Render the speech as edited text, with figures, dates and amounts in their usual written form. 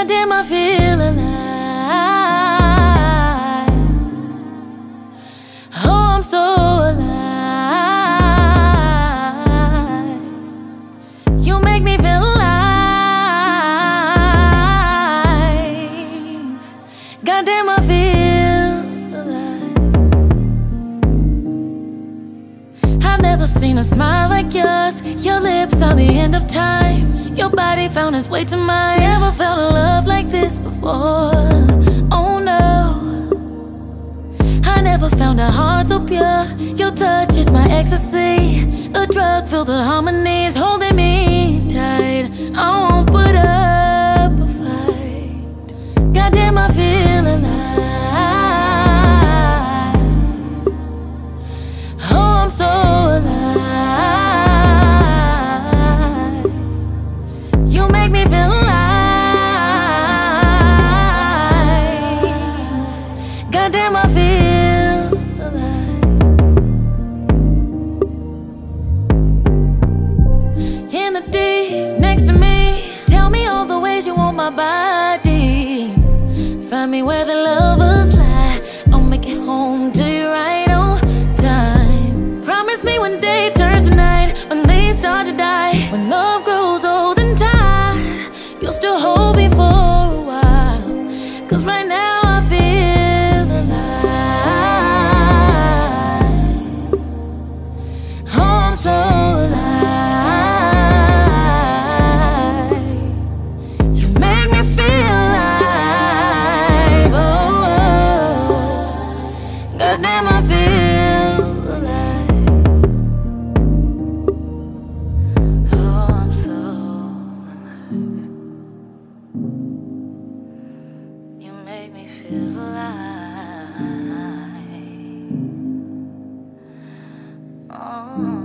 Goddamn, I feel alive. Oh, I'm so alive. You make me feel alive. Goddamn, I feel alive. I've never seen a smile like yours. Your lips are the end of time. Your body found its way to mine. Never felt a love like this before. Oh no, I never found a heart so pure. Your touch is my ecstasy, a drug filled with harmonies, holding me tight. I won't put up a fight. Goddamn, I feel alive. Oh, I'm so alive. You make me feel alive. Goddamn, I feel alive. In the deep, next to me, tell me all the ways you want my body. Find me where the lovers lie. I'll make it home to you right on time. Promise me when day turns to night, when they start to die, when love grows old and tired, you'll still hold me for a while. Cause right now I feel alive. Oh, I'm so alive. You make me feel alive. Oh, goddamn, I feel alive. Oh, I'm so alive. You make me feel alive. Oh.